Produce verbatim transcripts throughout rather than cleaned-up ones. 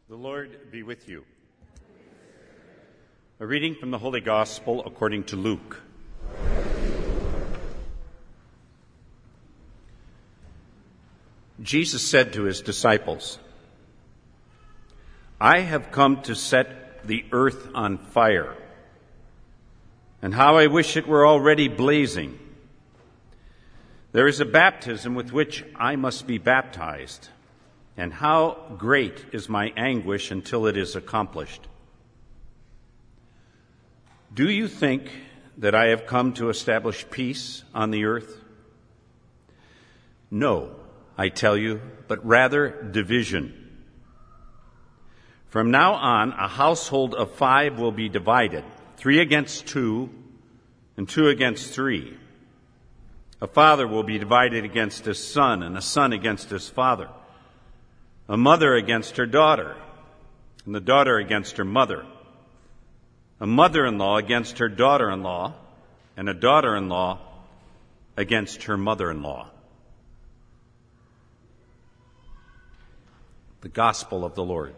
The Lord be with you. A reading from the Holy Gospel according to Luke. Jesus said to his disciples, "I have come to set the earth on fire, and how I wish it were already blazing. There is a baptism with which I must be baptized, and how great is my anguish until it is accomplished. Do you think that I have come to establish peace on the earth? No, I tell you, but rather division. From now on, a household of five will be divided, three against two, and two against three. A father will be divided against his son, and a son against his father. A mother against her daughter, and the daughter against her mother. A mother-in-law against her daughter-in-law, and a daughter-in-law against her mother-in-law." The Gospel of the Lord.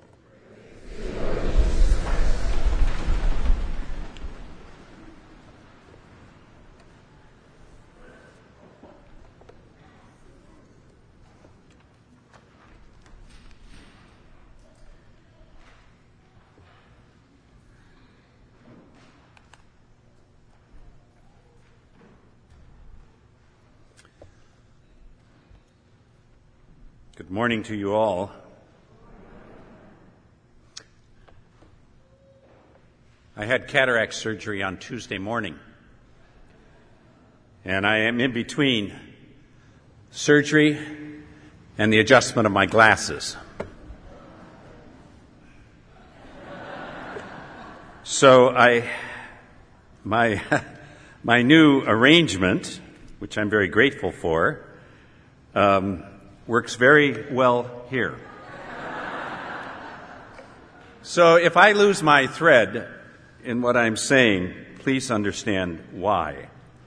Good morning to you all. I had cataract surgery on Tuesday morning, and I am in between surgery and the adjustment of my glasses. So I, my, my new arrangement, which I'm very grateful for, um, works very well here. So if I lose my thread in what I'm saying, please understand why.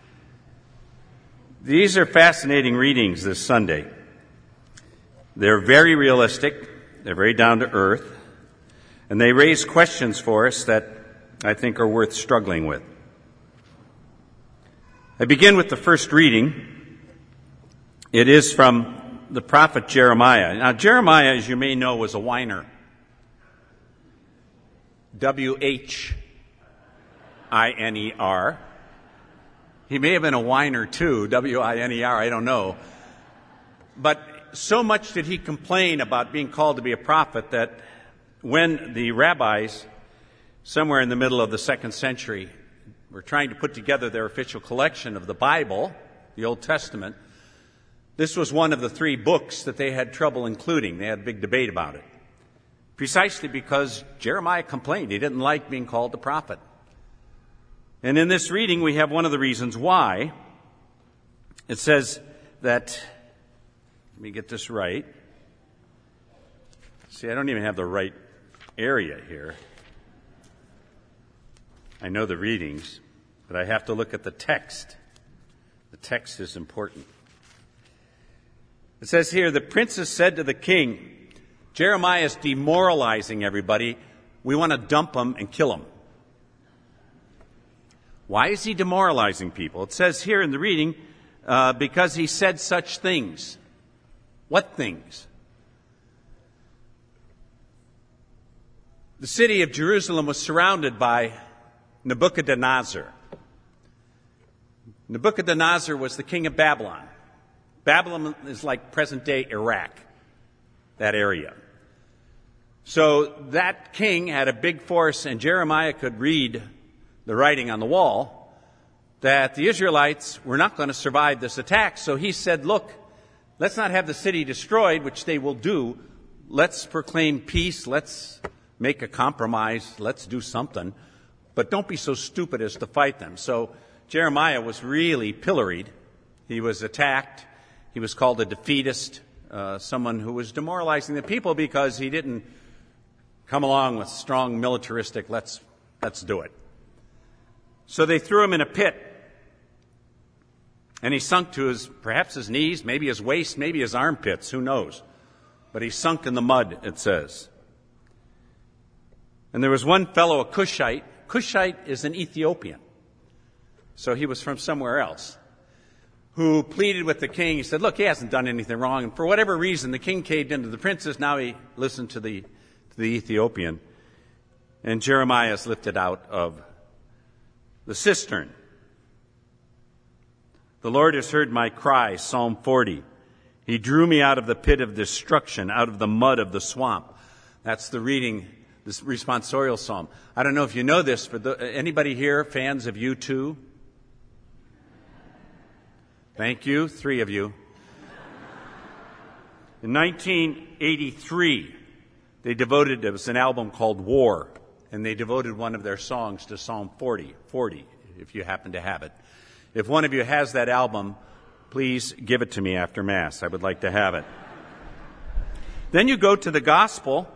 These are fascinating readings this Sunday. They're very realistic, they're very down to earth, and they raise questions for us that I think are worth struggling with. I begin with the first reading. It is from the prophet Jeremiah. Now, Jeremiah, as you may know, was a whiner. W H I N E R. He may have been a whiner too, W I N E R, I don't know. But so much did he complain about being called to be a prophet that when the rabbis, somewhere in the middle of the second century, were trying to put together their official collection of the Bible, the Old Testament, this was one of the three books that they had trouble including. They had a big debate about it. Precisely because Jeremiah complained. He didn't like being called the prophet. And in this reading, we have one of the reasons why. It says that, let me get this right. See, I don't even have the right area here. I know the readings, but I have to look at the text. The text is important. It says here, the princess said to the king, Jeremiah is demoralizing everybody. We want to dump him and kill him. Why is he demoralizing people? It says here in the reading, uh, because he said such things. What things? The city of Jerusalem was surrounded by Nebuchadnezzar. Nebuchadnezzar was the king of Babylon. Babylon is like present-day Iraq, that area. So that king had a big force, and Jeremiah could read the writing on the wall that the Israelites were not going to survive this attack. So he said, look, let's not have the city destroyed, which they will do. Let's proclaim peace. Let's make a compromise. Let's do something. But don't be so stupid as to fight them. So Jeremiah was really pilloried. He was attacked. He was called a defeatist, uh, someone who was demoralizing the people because he didn't come along with strong militaristic, let's, let's do it. So they threw him in a pit, and he sunk to his, perhaps his knees, maybe his waist, maybe his armpits, who knows. But he sunk in the mud, it says. And there was one fellow, a Cushite. Cushite is an Ethiopian. So he was from somewhere else, who pleaded with the king. He said, look, he hasn't done anything wrong. And for whatever reason, the king caved into the princess. Now he listened to the, to the Ethiopian. And Jeremiah is lifted out of the cistern. The Lord has heard my cry, Psalm forty. He drew me out of the pit of destruction, out of the mud of the swamp. That's the reading, this responsorial psalm. I don't know if you know this, but the, anybody here fans of U two? Thank you, three of you. In nineteen eighty-three, they devoted, it was an album called War, and they devoted one of their songs to Psalm forty, forty, if you happen to have it. If one of you has that album, please give it to me after Mass. I would like to have it. Then you go to the Gospel,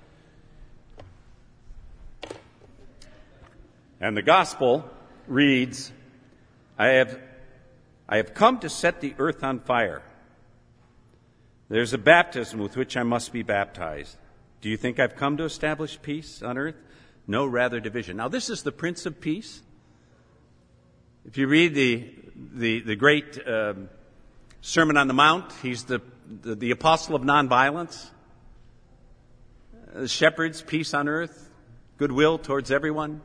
and the Gospel reads, I have, I have come to set the earth on fire. There's a baptism with which I must be baptized. Do you think I've come to establish peace on earth? No, rather division. Now, this is the Prince of Peace. If you read the the, the great um, Sermon on the Mount, he's the, the, the apostle of nonviolence. Uh, the shepherds, peace on earth, goodwill towards everyone.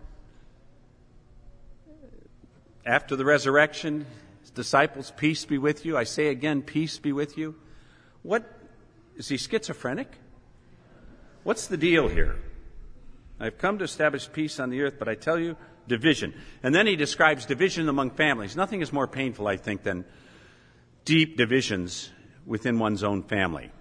After the resurrection, his disciples, peace be with you. I say again, peace be with you. What, is he schizophrenic? What's the deal here? I've come to establish peace on the earth, but I tell you, division. And then he describes division among families. Nothing is more painful, I think, than deep divisions within one's own family.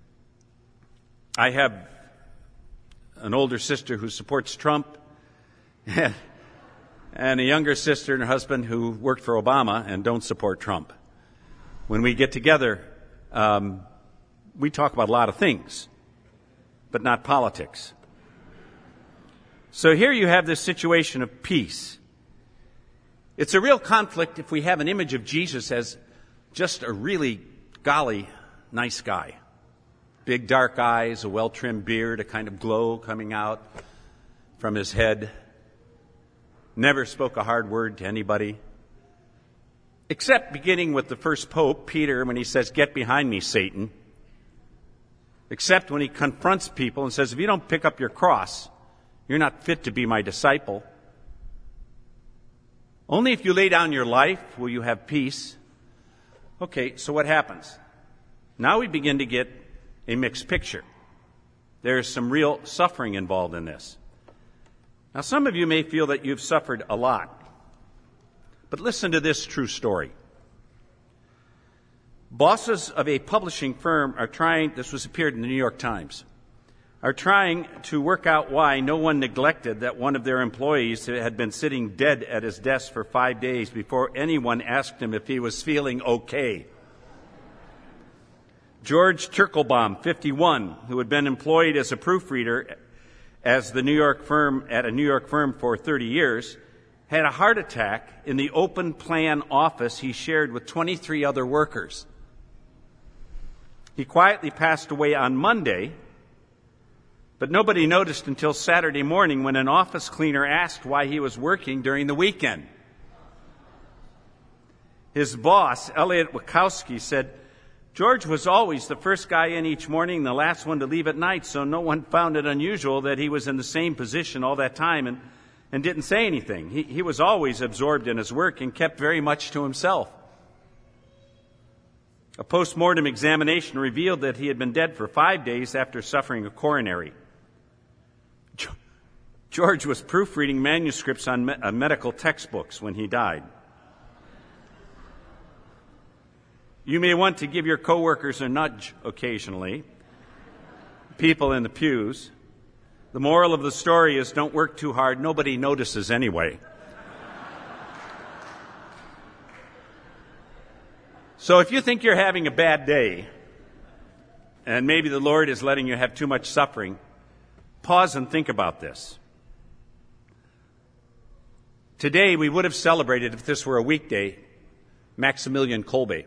I have an older sister who supports Trump and a younger sister and her husband who worked for Obama and don't support Trump. When we get together, um, we talk about a lot of things, but not politics. So here you have this situation of peace. It's a real conflict if we have an image of Jesus as just a really golly nice guy. Big dark eyes, a well-trimmed beard, a kind of glow coming out from his head. Never spoke a hard word to anybody. Except beginning with the first pope, Peter, when he says, "Get behind me, Satan." Except when he confronts people and says, if you don't pick up your cross, you're not fit to be my disciple. Only if you lay down your life will you have peace. Okay, so what happens? Now we begin to get a mixed picture. There is some real suffering involved in this. Now, some of you may feel that you've suffered a lot. But listen to this true story. Bosses of a publishing firm are trying, this was appeared in the New York Times, are trying to work out why no one neglected that one of their employees had been sitting dead at his desk for five days before anyone asked him if he was feeling okay. George Turkelbaum, fifty-one, who had been employed as a proofreader as the New York firm at a New York firm for thirty years, had a heart attack in the open plan office he shared with twenty-three other workers. He quietly passed away on Monday, but nobody noticed until Saturday morning when an office cleaner asked why he was working during the weekend. His boss, Elliot Wachowski, said, George was always the first guy in each morning and the last one to leave at night, so no one found it unusual that he was in the same position all that time and, and didn't say anything. He, he was always absorbed in his work and kept very much to himself. A post-mortem examination revealed that he had been dead for five days after suffering a coronary. George was proofreading manuscripts on me- uh, medical textbooks when he died. You may want to give your coworkers a nudge occasionally, people in the pews. The moral of the story is don't work too hard. Nobody notices anyway. So if you think you're having a bad day, and maybe the Lord is letting you have too much suffering, pause and think about this. Today we would have celebrated, if this were a weekday, Maximilian Kolbe.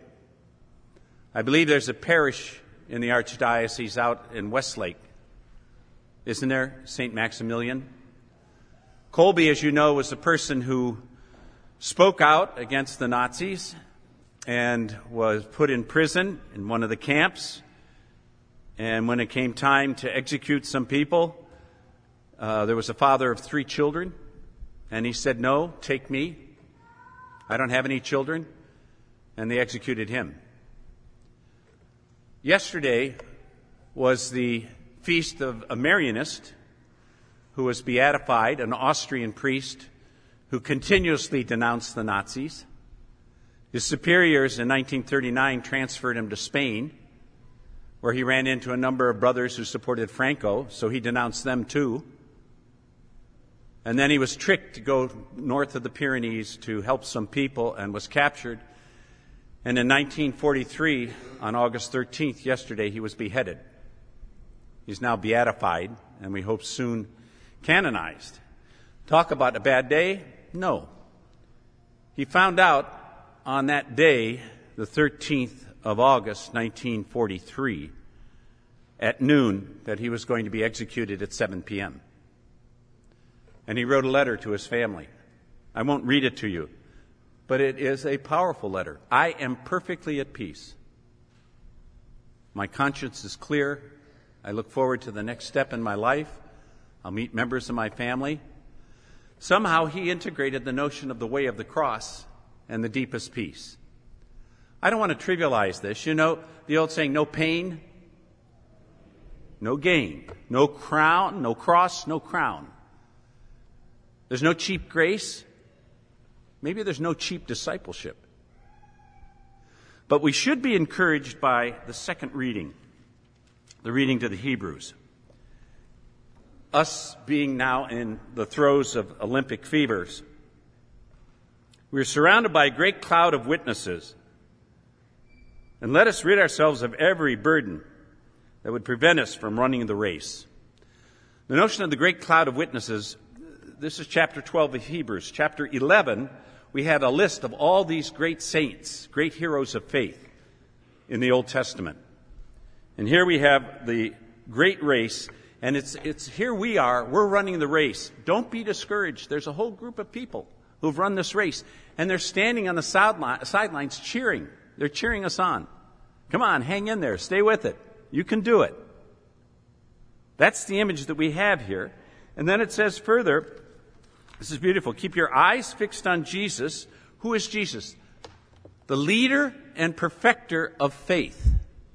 I believe there's a parish in the Archdiocese out in Westlake isn't there, Saint Maximilian? Kolbe, as you know, was the person who spoke out against the Nazis and was put in prison in one of the camps. And when it came time to execute some people, uh, there was a father of three children, and he said, "No, take me. I don't have any children." And they executed him. Yesterday was the feast of a Marianist who was beatified, an Austrian priest who continuously denounced the Nazis. His superiors in nineteen thirty-nine transferred him to Spain, where he ran into a number of brothers who supported Franco, so he denounced them too. And then he was tricked to go north of the Pyrenees to help some people and was captured. And in nineteen forty-three, on August thirteenth, yesterday, he was beheaded. He's now beatified, and we hope soon canonized. Talk about a bad day? No. He found out on that day, the thirteenth of August, nineteen forty-three, at noon, that he was going to be executed at seven p.m. And he wrote a letter to his family. I won't read it to you, but it is a powerful letter. I am perfectly at peace. My conscience is clear. I look forward to the next step in my life. I'll meet members of my family. Somehow he integrated the notion of the way of the cross and the deepest peace. I don't want to trivialize this. You know the old saying, no pain, no gain. No crown, no cross, no crown. There's no cheap grace. Maybe there's no cheap discipleship. But we should be encouraged by the second reading, the reading to the Hebrews. Us being now in the throes of Olympic fevers, we're surrounded by a great cloud of witnesses. And let us rid ourselves of every burden that would prevent us from running the race. The notion of the great cloud of witnesses, this is chapter twelve of Hebrews. Chapter eleven, we had a list of all these great saints, great heroes of faith in the Old Testament. And here we have the great race, and it's it's here we are, we're running the race. Don't be discouraged. There's a whole group of people who've run this race, and they're standing on the sidelines cheering. They're cheering us on. Come on, hang in there, stay with it. You can do it. That's the image that we have here. And then it says further, this is beautiful, keep your eyes fixed on Jesus. Who is Jesus? The leader and perfecter of faith.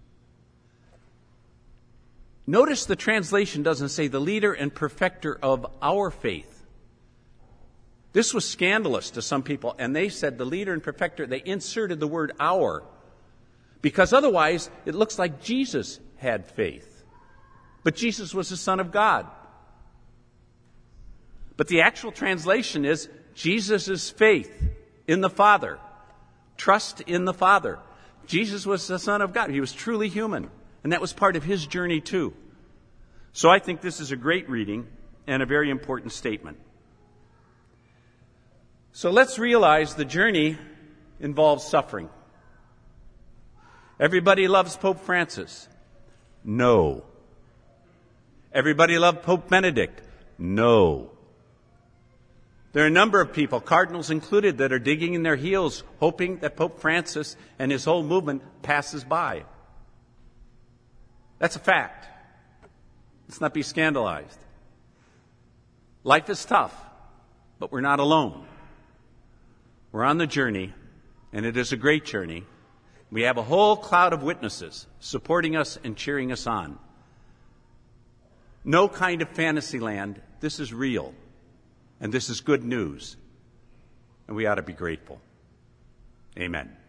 Notice the translation doesn't say the leader and perfecter of our faith. This was scandalous to some people, and they said the leader and perfecter, they inserted the word our, because otherwise it looks like Jesus had faith. But Jesus was the Son of God. But the actual translation is Jesus' faith in the Father. Trust in the Father. Jesus was the Son of God. He was truly human. And that was part of his journey too. So I think this is a great reading and a very important statement. So let's realize the journey involves suffering. Everybody loves Pope Francis. No. Everybody loved Pope Benedict. No. There are a number of people, cardinals included, that are digging in their heels, hoping that Pope Francis and his whole movement passes by. That's a fact. Let's not be scandalized. Life is tough, but we're not alone. We're on the journey, and it is a great journey. We have a whole cloud of witnesses supporting us and cheering us on. No kind of fantasy land. This is real. And this is good news. And we ought to be grateful. Amen.